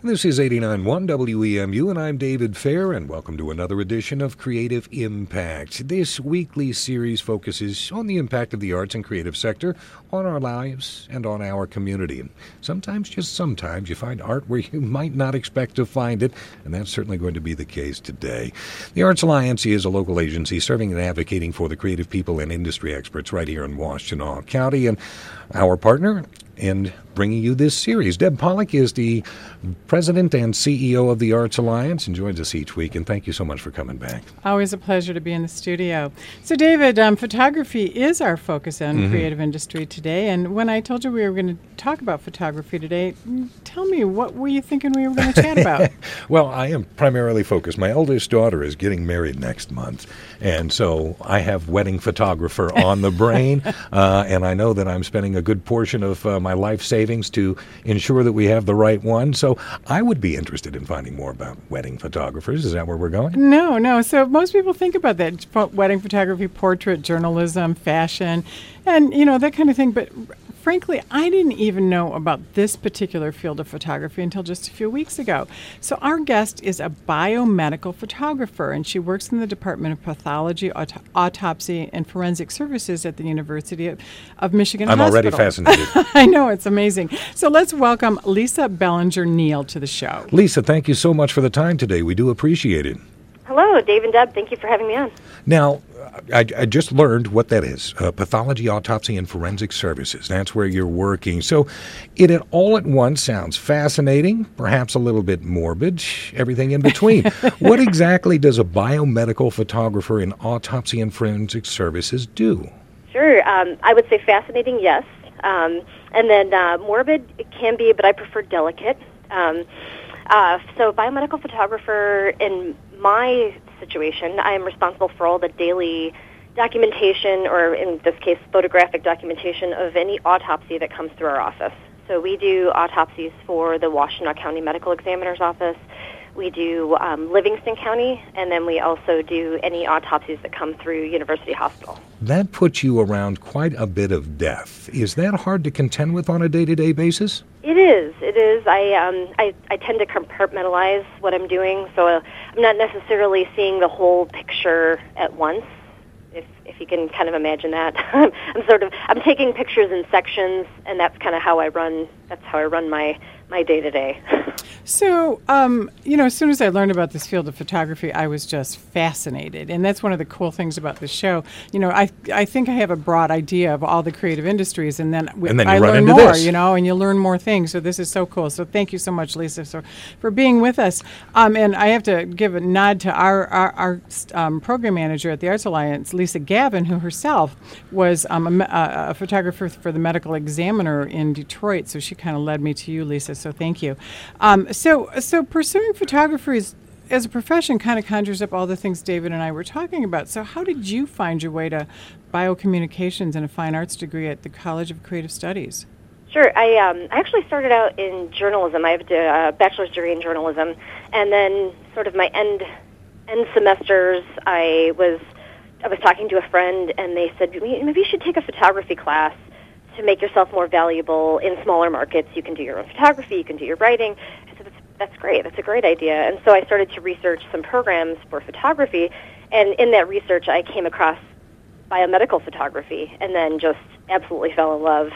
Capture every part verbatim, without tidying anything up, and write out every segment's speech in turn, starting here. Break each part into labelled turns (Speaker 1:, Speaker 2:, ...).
Speaker 1: This is eighty-nine point one W E M U, and I'm David Fair, and welcome to another edition of Creative Impact. This weekly series focuses on the impact of the arts and creative sector on our lives and on our community. Sometimes, just sometimes, you find art where you might not expect to find it, and that's certainly going to be the case today. The Arts Alliance is a local agency serving and advocating for the creative people and industry experts right here in Washtenaw County, and our partner in bringing you this series, Deb Pollock, is the president and C E O of the Arts Alliance and joins us each week. And thank you so much for coming back.
Speaker 2: Always a pleasure to be in the studio. So, David, um, photography is our focus on
Speaker 1: Mm-hmm.
Speaker 2: creative industry today. And when I told you we were going to talk about photography today, tell me, what were you thinking we were going to chat about?
Speaker 1: Well, I am primarily focused. My eldest daughter is getting married next month, and so I have wedding photographer on the brain, uh, and I know that I'm spending a good portion of uh, my life savings to ensure that we have the right one. So I would be interested in finding more about wedding photographers. Is that where we're going?
Speaker 2: No, no. So most people think about that, pho- wedding photography, portrait, journalism, fashion, and, you know, that kind of thing. But frankly, I didn't even know about this particular field of photography until just a few weeks ago. So our guest is a biomedical photographer, and she works in the Department of Pathology, Aut- Autopsy, and Forensic Services at the University of, of Michigan
Speaker 1: I'm
Speaker 2: Hospital.
Speaker 1: already fascinated.
Speaker 2: I know, it's amazing. So let's welcome Lisa Bellinger-Neal to the show.
Speaker 1: Lisa, thank you so much for the time today. We do appreciate it.
Speaker 3: Hello, Dave and Deb. Thank you for having me on.
Speaker 1: Now, I, I just learned what that is, uh, Pathology, Autopsy, and Forensic Services. That's where you're working. So it at all at once sounds fascinating, perhaps a little bit morbid, everything in between. What exactly does a biomedical photographer in Autopsy and Forensic Services do?
Speaker 3: Sure. Um, I would say fascinating, yes. Um, and then uh, morbid, it can be, but I prefer delicate. Um, uh, so biomedical photographer, in my situation, I am responsible for all the daily documentation, or in this case, photographic documentation of any autopsy that comes through our office. So we do autopsies for the Washtenaw County Medical Examiner's Office. We do um, Livingston County, and then we also do any autopsies that come through University Hospital.
Speaker 1: That puts you around quite a bit of death. Is that hard to contend with on a day-to-day basis?
Speaker 3: It is. It is. I um, I, I tend to compartmentalize what I'm doing, so uh, I'm not necessarily seeing the whole picture at once. If if you can kind of imagine that, I'm sort of I'm taking pictures in sections, and that's kind of how I run. That's how I run my my day to day.
Speaker 2: So, um, you know, as soon as I learned about this field of photography, I was just fascinated. And that's one of the cool things about the show. You know, I I think I have a broad idea of all the creative industries, and then, we,
Speaker 1: and then you
Speaker 2: I
Speaker 1: run
Speaker 2: learn
Speaker 1: into
Speaker 2: more,
Speaker 1: this.
Speaker 2: you know, and you learn more things. So this is so cool. So thank you so much, Lisa, so, for being with us. Um, and I have to give a nod to our, our, our um, program manager at the Arts Alliance, Lisa Gavin, who herself was um, a, me- a, a photographer for the Medical Examiner in Detroit. So she kind of led me to you, Lisa. So thank you. Um, so, so pursuing photography is, as a profession kind of conjures up all the things David and I were talking about. So how did you find your way to biocommunications and a fine arts degree at the College of Creative Studies?
Speaker 3: Sure. I um, I actually started out in journalism. I have a bachelor's degree in journalism, and then sort of my end end semesters, I was I was talking to a friend, and they said, maybe you should take a photography class to make yourself more valuable in smaller markets. You can do your own photography, you can do your writing. I said, that's, that's great, that's a great idea. And so I started to research some programs for photography, and in that research I came across biomedical photography, and then just absolutely fell in love.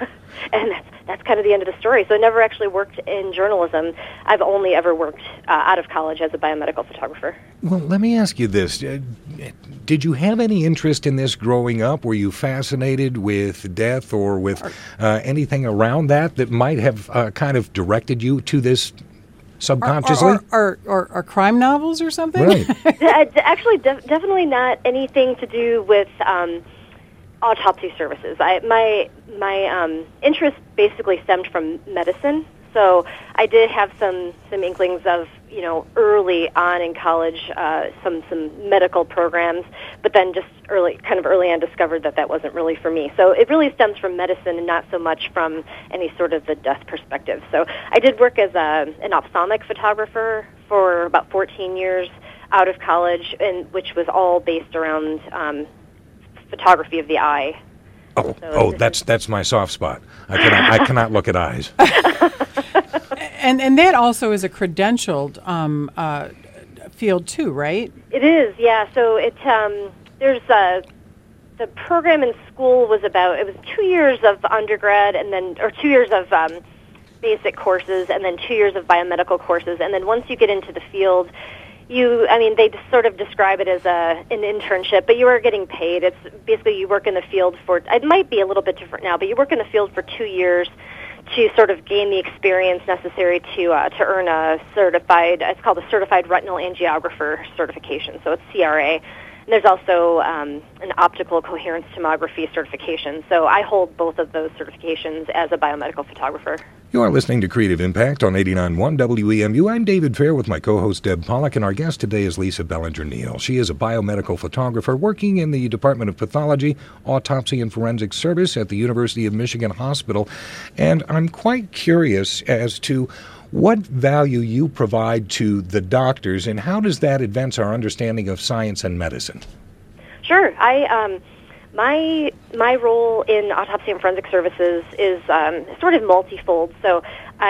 Speaker 3: And that's, that's kind of the end of the story. So I never actually worked in journalism. I've only ever worked uh, out of college as a biomedical photographer.
Speaker 1: Well, let me ask you this. Uh, did you have any interest in this growing up? Were you fascinated with death or with uh, anything around that that might have uh, kind of directed you to this subconsciously?
Speaker 2: Or, or, or, or crime novels or something?
Speaker 3: Right. Actually, de- definitely not anything to do with um, autopsy services. I, my my um, interest basically stemmed from medicine. So I did have some, some inklings of, you know, early on in college, uh, some some medical programs, but then just early, kind of early on, discovered that that wasn't really for me. So it really stems from medicine and not so much from any sort of the death perspective. So I did work as a, an ophthalmic photographer for about fourteen years out of college, and which was all based around um, photography of the eye.
Speaker 1: Oh, so oh, that's that's my soft spot. I cannot I cannot look at eyes.
Speaker 2: And and that also is a credentialed um, uh, field too, right?
Speaker 3: It is, yeah. So it um, there's a the program in school was about it was two years of undergrad and then or two years of um, basic courses and then two years of biomedical courses, and then once you get into the field, you I mean they just sort of describe it as a an internship, but you are getting paid. It's basically you work in the field for it might be a little bit different now, but you work in the field for two years to sort of gain the experience necessary to uh, to earn a certified it's called a certified retinal angiographer certification. So it's C R A. And there's also um, an optical coherence tomography certification. So I hold both of those certifications as a biomedical photographer.
Speaker 1: You are listening to Creative Impact on eighty-nine point one W E M U. I'm David Fair with my co-host Deb Pollack, and our guest today is Lisa Bellinger-Neal. She is a biomedical photographer working in the Department of Pathology, Autopsy, and Forensic Service at the University of Michigan Hospital. And I'm quite curious as to what value you provide to the doctors, and how does that advance our understanding of science and medicine?
Speaker 3: Sure. I um, my my role in autopsy and forensic services is um, sort of multifold. So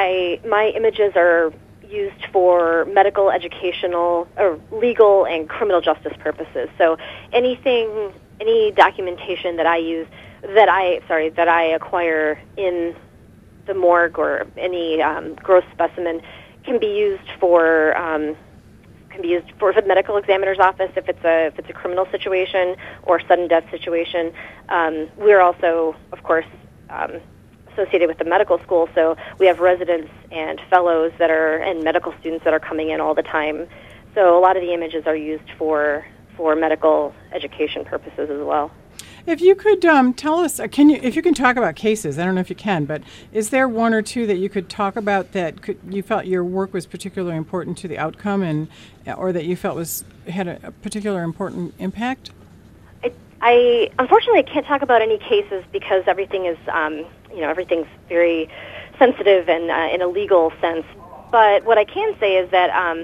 Speaker 3: I my images are used for medical, educational, or legal and criminal justice purposes. So anything, any documentation that I use, that I sorry that I acquire in the morgue or any um, gross specimen can be used for um, can be used for the medical examiner's office if it's a if it's a criminal situation or sudden death situation. Um, we're also, of course, um, associated with the medical school, so we have residents and fellows that are and medical students that are coming in all the time. So a lot of the images are used for for medical education purposes as well.
Speaker 2: If you could um, tell us, uh, can you, if you can talk about cases, I don't know if you can, but is there one or two that you could talk about that could, you felt your work was particularly important to the outcome, and or that you felt was had a, a particular important impact?
Speaker 3: I, I unfortunately I can't talk about any cases because everything is, um, you know, everything's very sensitive and uh, in a legal sense. But what I can say is that um,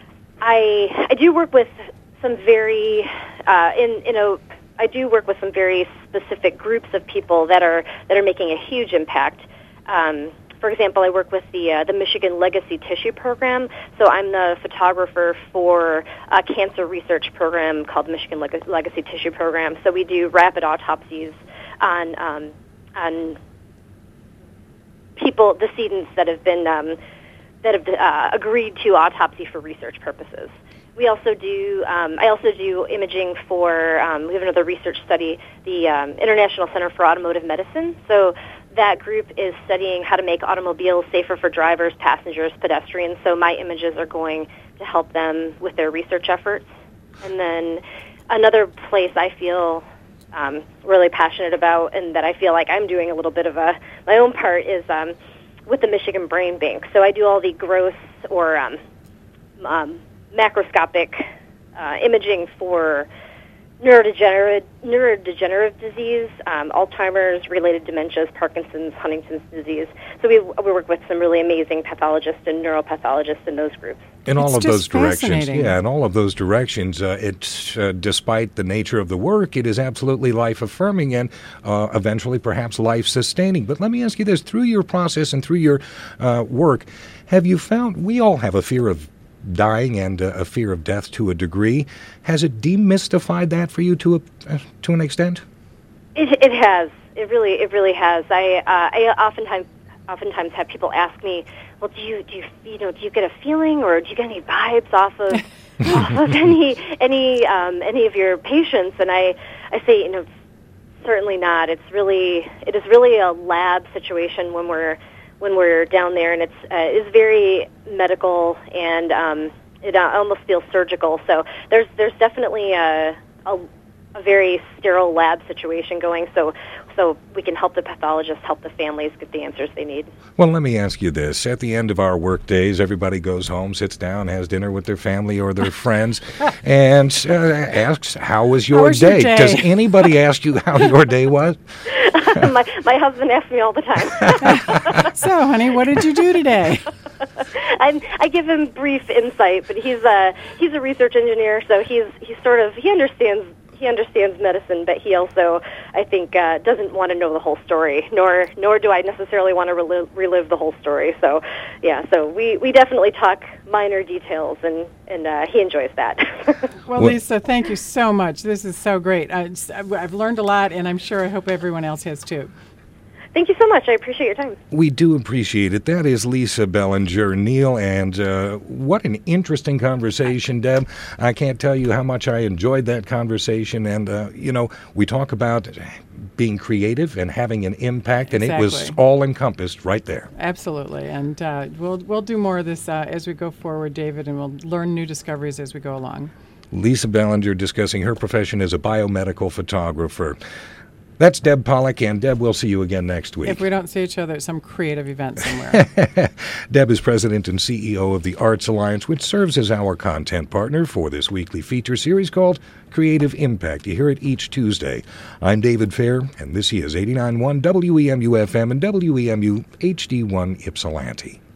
Speaker 3: I I do work with some very uh, in in a I do work with some very specific groups of people that are that are making a huge impact. Um, for example, I work with the uh, the Michigan Legacy Tissue Program. So I'm the photographer for a cancer research program called Michigan Leg- Legacy Tissue Program. So we do rapid autopsies on um, on people, decedents that have been um, that have uh, agreed to autopsy for research purposes. We also do. Um, I also do imaging for. Um, we have another research study, the um, International Center for Automotive Medicine. So that group is studying how to make automobiles safer for drivers, passengers, pedestrians. So my images are going to help them with their research efforts. And then another place I feel um, really passionate about, and that I feel like I'm doing a little bit of a my own part, is um, with the Michigan Brain Bank. So I do all the gross or um, um, macroscopic uh, imaging for neurodegenerative, neurodegenerative disease, um, Alzheimer's, related dementias, Parkinson's, Huntington's disease. So we, we work with some really amazing pathologists and neuropathologists in those groups.
Speaker 1: In all
Speaker 2: It's
Speaker 1: of those
Speaker 2: just
Speaker 1: directions,
Speaker 2: fascinating.
Speaker 1: yeah, in all of those directions, uh, it's uh, despite the nature of the work, it is absolutely life-affirming and uh, eventually perhaps life-sustaining. But let me ask you this, through your process and through your uh, work, have you found, we all have a fear of dying and uh, a fear of death to a degree. Has it demystified that for you to a, uh, to an extent?
Speaker 3: It, it has. It really, it really has. I, uh, I oftentimes, oftentimes have people ask me, "Well, do you, do you, you know, do you get a feeling, or do you get any vibes off of, off of any, any, um, any of your patients?" And I, I say, you know, certainly not. It's really, it is really a lab situation when we're. when we're down there, and it's uh, is very medical, and um, it uh, almost feels surgical. So there's there's definitely a, a a very sterile lab situation going. So so we can help the pathologists, help the families get the answers they need.
Speaker 1: Well, let me ask you this. At the end of our work days, everybody goes home, sits down, has dinner with their family or their friends, and uh, asks, how was your
Speaker 2: How was
Speaker 1: day?
Speaker 2: your day?
Speaker 1: Does anybody ask you how your day was?
Speaker 3: my my husband asks me all the time.
Speaker 2: So, honey, what did you do today?
Speaker 3: I, I give him brief insight, but he's a he's a research engineer, so he's he's sort of he understands he understands medicine, but he also, I think, uh, doesn't want to know the whole story, nor nor do I necessarily want to relive, relive the whole story. So, yeah, so we, we definitely talk minor details, and, and uh, he enjoys that.
Speaker 2: Well, Lisa, thank you so much. This is so great. I, I've learned a lot, and I'm sure I hope everyone else has too.
Speaker 3: Thank you so much. I appreciate your time.
Speaker 1: We do appreciate it. That is Lisa Bellinger Neal, and uh, what an interesting conversation, Deb. I can't tell you how much I enjoyed that conversation, and, uh, you know, we talk about being creative and having an impact, and
Speaker 2: Exactly.
Speaker 1: it was all encompassed right there.
Speaker 2: Absolutely, and uh, we'll we'll do more of this uh, as we go forward, David, and we'll learn new discoveries as we go along.
Speaker 1: Lisa Bellinger discussing her profession as a biomedical photographer. That's Deb Pollock, and Deb, we'll see you again next week.
Speaker 2: If we don't see each other at some creative event somewhere.
Speaker 1: Deb is president and C E O of the Arts Alliance, which serves as our content partner for this weekly feature series called Creative Impact. You hear it each Tuesday. I'm David Fair, and this is eighty-nine point one W E M U F M and W E M U H D one Ypsilanti.